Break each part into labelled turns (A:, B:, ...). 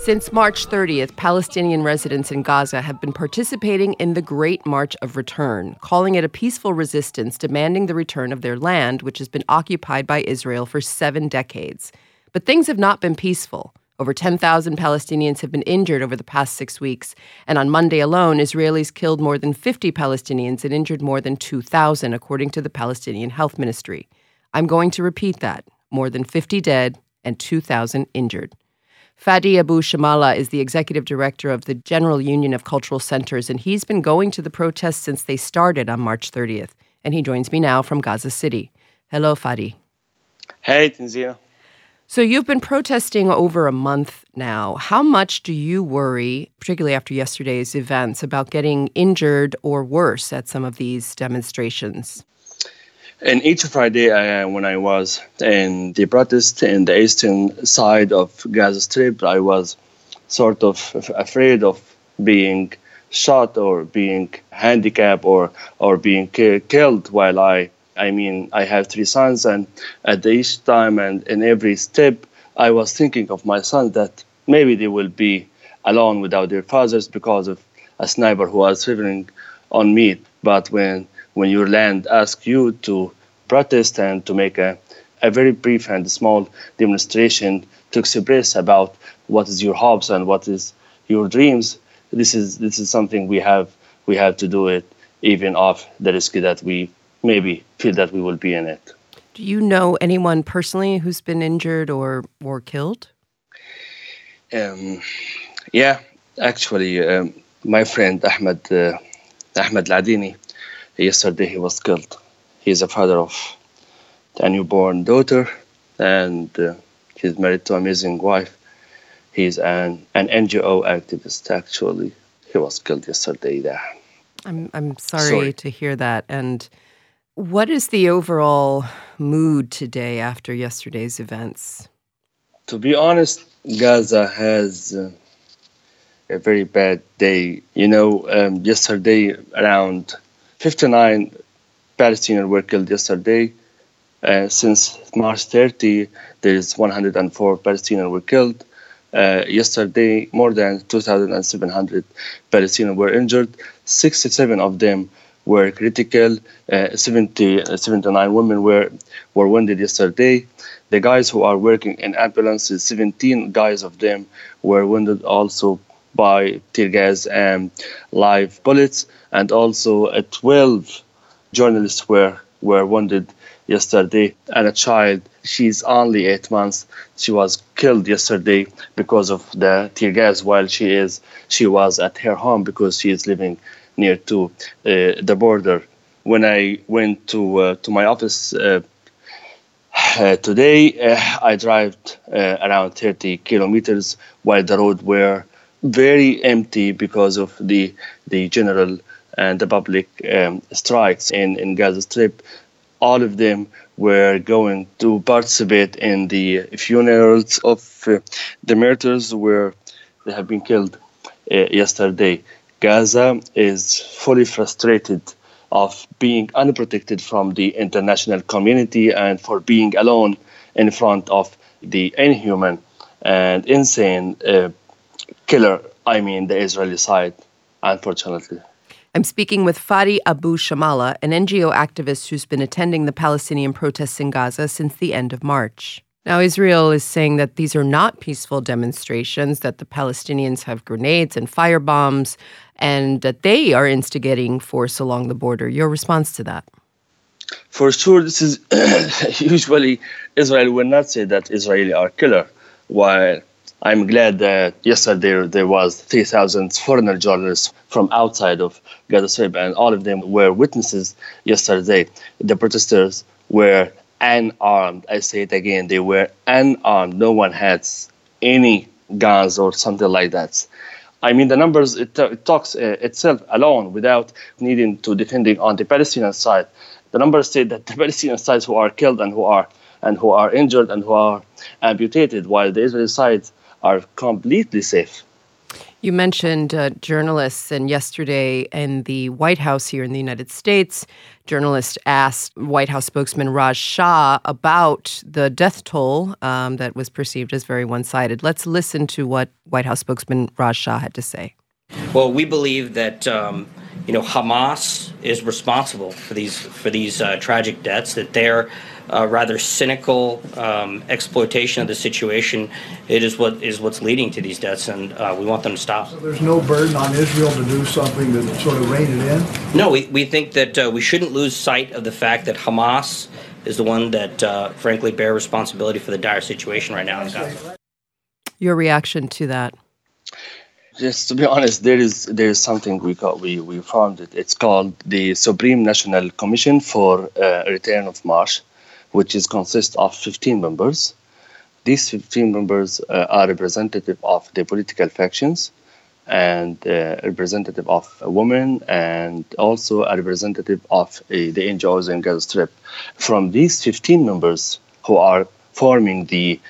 A: Since March 30th, Palestinian residents in Gaza have been participating in the Great March of Return, calling it a peaceful resistance demanding the return of their land, which has been occupied by Israel for 7 decades. But things have not been peaceful. Over 10,000 Palestinians have been injured over the past 6 weeks, and on Monday alone, Israelis killed more than 50 Palestinians and injured more than 2,000, according to the Palestinian Health Ministry. I'm going to repeat that: more than 50 dead and 2,000 injured. Fadi Abu Shamala is the executive director of the General Union of Cultural Centers, and he's been going to the protests since they started on March 30th. And he joins me now from Gaza City. Hello, Fadi.
B: Hey, Tanzia.
A: So you've been protesting over a month now. How much do you worry, particularly after yesterday's events, about getting injured or worse at some of these demonstrations?
B: And each Friday, when I was in the protest in the eastern side of Gaza Strip, I was sort of afraid of being shot or being handicapped or being killed while I have 3 sons, and at each time and in every step, I was thinking of my sons that maybe they will be alone without their fathers because of a sniper who was firing on me. But when your land asks you to protest and to make a very brief and small demonstration to express about what is your hopes and what is your dreams, this is something we have to do it, even off the risk that we maybe feel that we will be in it.
A: Do you know anyone personally who's been injured or killed?
B: Yeah, actually, my friend Ahmed Ladini, yesterday he was killed. He's a father of a newborn daughter, and he's married to an amazing wife. He's an NGO activist, actually. He was killed yesterday there.
A: I'm sorry to hear that. And what is the overall mood today after yesterday's events?
B: To be honest, Gaza has a very bad day. Yesterday around 59 Palestinians were killed yesterday. Since March 30, there is 104 Palestinians were killed. Yesterday, more than 2,700 Palestinians were injured. 67 of them were critical. 79 women were wounded yesterday. The guys who are working in ambulances, 17 guys of them were wounded also by tear gas and live bullets, and also 12 journalists were wounded yesterday, and a child, she's only 8 months, she was killed yesterday because of the tear gas while she was at her home because she is living near to the border. When I went to my office today, I drove around 30 kilometers while the road were very empty because of the general and the public strikes in Gaza Strip. All of them were going to participate in the funerals of the martyrs where they have been killed yesterday. Gaza is fully frustrated of being unprotected from the international community and for being alone in front of the inhuman and insane killer, the Israeli side, unfortunately.
A: I'm speaking with Fadi Abu Shamala, an NGO activist who's been attending the Palestinian protests in Gaza since the end of March. Now, Israel is saying that these are not peaceful demonstrations, that the Palestinians have grenades and firebombs, and that they are instigating force along the border. Your response to that?
B: For sure, this is usually Israel will not say that Israelis are killer, while I'm glad that yesterday there was 3,000 foreigner journalists from outside of Gaza Strip, and all of them were witnesses yesterday. The protesters were unarmed. I say it again, they were unarmed. No one had any guns or something like that. The numbers, it talks itself alone without needing to defending on the Palestinian side. The numbers say that the Palestinian sides who are killed and who are injured and who are amputated, while the Israeli sides are completely safe.
A: You mentioned journalists, and yesterday in the White House here in the United States, journalists asked White House spokesman Raj Shah about the death toll that was perceived as very one-sided. Let's listen to what White House spokesman Raj Shah had to say.
C: Well, we believe that Hamas is responsible for these tragic deaths. That their rather cynical exploitation of the situation is what's leading to these deaths, and we want them to stop.
D: So there's no burden on Israel to do something to sort of rein it in?
C: No, we think that we shouldn't lose sight of the fact that Hamas is the one that, frankly, bear responsibility for the dire situation right now in Gaza.
A: Your reaction to that?
B: Just to be honest, there is something we formed it. It's called the Supreme National Commission for Return of Marsh, which consists of 15 members. These 15 members are representative of the political factions and representative of women, and also a representative of the NGOs in Gaza Strip. From these 15 members who are forming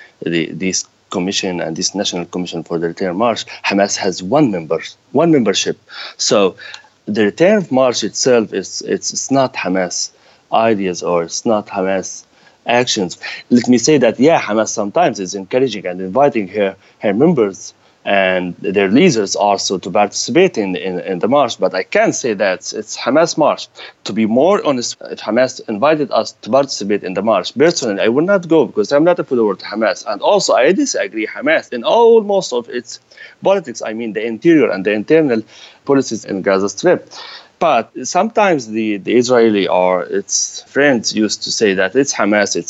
B: this commission and this National Commission for the Return of March, Hamas has one membership. So the Return of March itself it's not Hamas ideas, or it's not Hamas actions. Let me say that, Hamas sometimes is encouraging and inviting her members and their leaders also to participate in the march, but I can't say that it's Hamas march. To be more honest, if Hamas invited us to participate in the march, personally, I would not go because I'm not a follower of Hamas. And also, I disagree Hamas in almost of its politics, I mean the interior and the internal policies in Gaza Strip. But sometimes the Israeli or its friends used to say that it's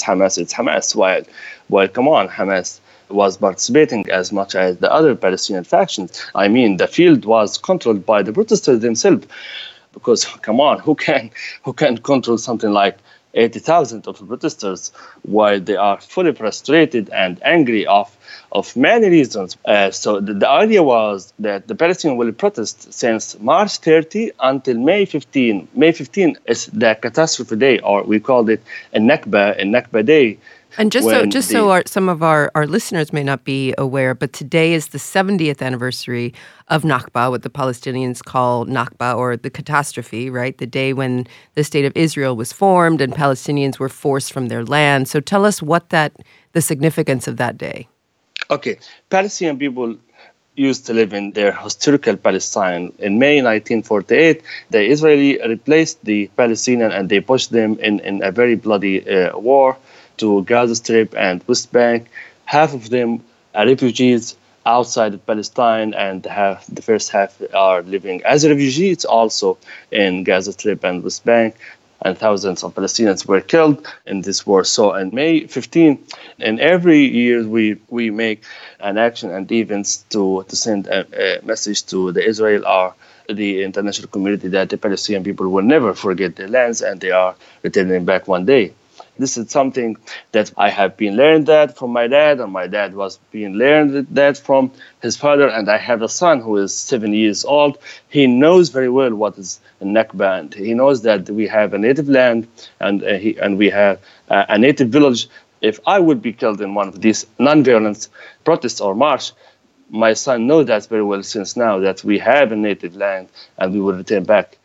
B: Hamas, while come on, Hamas was participating as much as the other Palestinian factions. I mean, the field was controlled by the protesters themselves. Because, come on, who can control something like 80,000 of the protesters while they are fully frustrated and angry of many reasons. So the idea was that the Palestinians will protest since March 30 until May 15. May 15 is the catastrophe day, or we called it a Nakba day.
A: And so some of our listeners may not be aware, but today is the 70th anniversary of Nakba, what the Palestinians call Nakba, or the catastrophe, right? The day when the state of Israel was formed and Palestinians were forced from their land. So tell us the significance of that day.
B: Okay, Palestinian people used to live in their historical Palestine. In May 1948, the Israeli replaced the Palestinian and they pushed them in a very bloody war to Gaza Strip and West Bank. Half of them are refugees outside of Palestine, and the first half are living as refugees also in Gaza Strip and West Bank. And thousands of Palestinians were killed in this war. So on May 15, and every year we make an action and events to send a message to the Israel or the international community that the Palestinian people will never forget their lands and they are returning back one day. This is something that I have been learned that from my dad, and my dad was being learned that from his father. And I have a son who is 7 years old. He knows very well what is a Nakba, and he knows that we have a native land and we have a native village. If I would be killed in one of these non-violent protests or march, my son knows that very well since now that we have a native land and we will return back.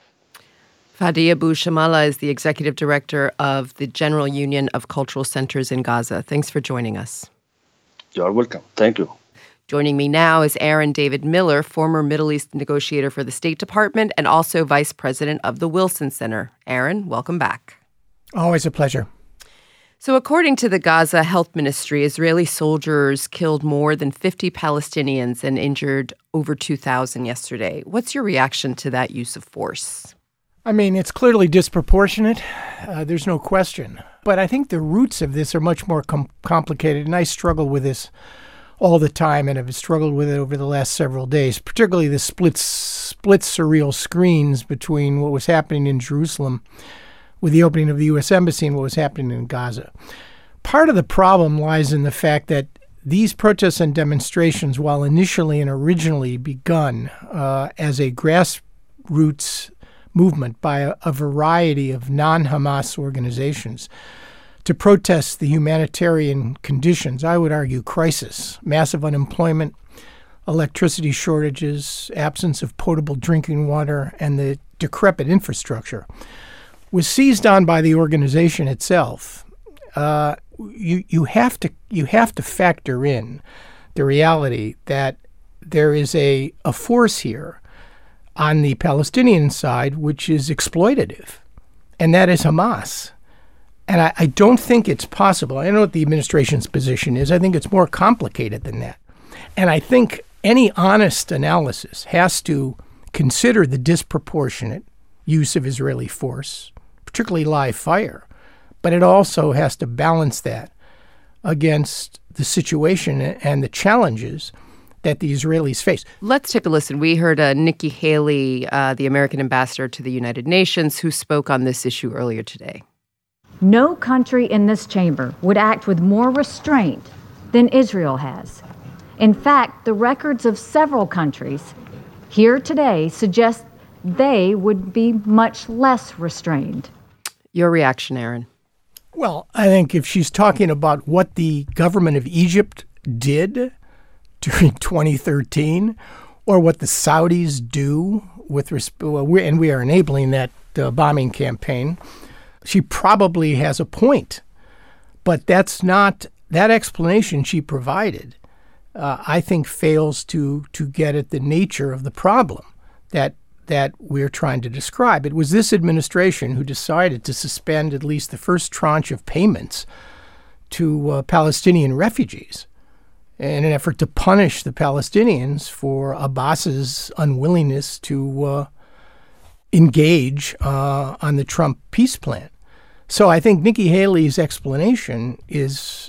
A: Fadi Abu Shamala is the executive director of the General Union of Cultural Centers in Gaza. Thanks for joining us.
B: You are welcome. Thank you.
A: Joining me now is Aaron David Miller, former Middle East negotiator for the State Department and also vice president of the Wilson Center. Aaron, welcome back.
E: Always a pleasure.
A: So according to the Gaza Health Ministry, Israeli soldiers killed more than 50 Palestinians and injured over 2,000 yesterday. What's your reaction to that use of force?
E: I mean, it's clearly disproportionate. There's no question. But I think the roots of this are much more complicated, and I struggle with this all the time and have struggled with it over the last several days, particularly the split surreal screens between what was happening in Jerusalem with the opening of the U.S. Embassy and what was happening in Gaza. Part of the problem lies in the fact that these protests and demonstrations, while initially and originally begun as a grassroots movement by a variety of non-Hamas organizations to protest the humanitarian conditions, I would argue crisis, massive unemployment, electricity shortages, absence of potable drinking water, and the decrepit infrastructure, was seized on by the organization itself. You have to factor in the reality that there is a force here on the Palestinian side which is exploitative, and that is Hamas. And I don't think it's possible. I don't know what the administration's position is. I think it's more complicated than that. And I think any honest analysis has to consider the disproportionate use of Israeli force, particularly live fire. But it also has to balance that against the situation and the challenges that the Israelis face.
A: Let's take a listen. We heard Nikki Haley, the American ambassador to the United Nations, who spoke on this issue earlier today.
F: No country in this chamber would act with more restraint than Israel has. In fact, the records of several countries here today suggest they would be much less restrained.
A: Your reaction, Aaron?
E: Well, I think if she's talking about what the government of Egypt did during 2013, or what the Saudis do with and we are enabling that bombing campaign, she probably has a point. But that's not that explanation she provided. I think fails to get at the nature of the problem that we're trying to describe. It was this administration who decided to suspend at least the first tranche of payments to Palestinian refugees in an effort to punish the Palestinians for Abbas's unwillingness to engage on the Trump peace plan. So I think Nikki Haley's explanation is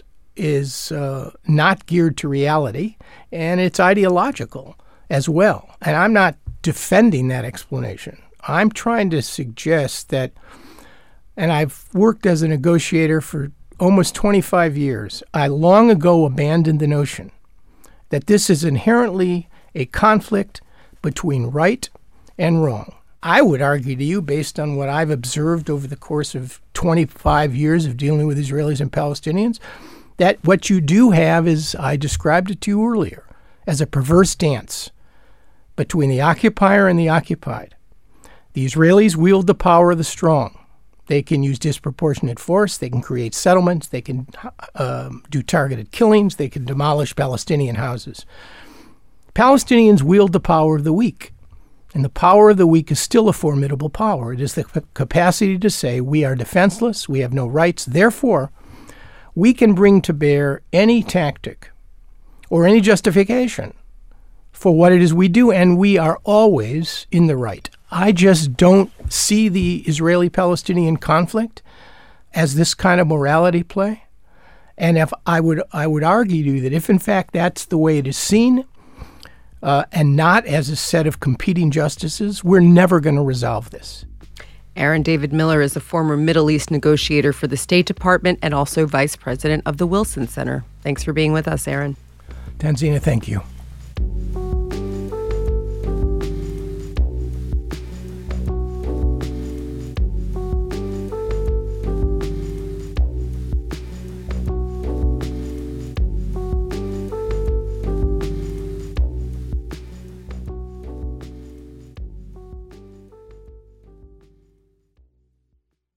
E: not geared to reality, and it's ideological as well. And I'm not defending that explanation. I'm trying to suggest that, and I've worked as a negotiator for almost 25 years, I long ago abandoned the notion that this is inherently a conflict between right and wrong. I would argue to you, based on what I've observed over the course of 25 years of dealing with Israelis and Palestinians, that what you do have is, I described it to you earlier, as a perverse dance between the occupier and the occupied. The Israelis wield the power of the strong. They can use disproportionate force. They can create settlements. They can do targeted killings. They can demolish Palestinian houses. Palestinians wield the power of the weak. And the power of the weak is still a formidable power. It is the capacity to say we are defenseless, we have no rights. Therefore, we can bring to bear any tactic or any justification for what it is we do, and we are always in the right. I just don't see the Israeli-Palestinian conflict as this kind of morality play. And if I would argue to you that if, in fact, that's the way it is seen, and not as a set of competing justices, we're never going to resolve this.
A: Aaron David Miller is a former Middle East negotiator for the State Department and also vice president of the Wilson Center. Thanks for being with us, Aaron.
E: Tanzina, thank you.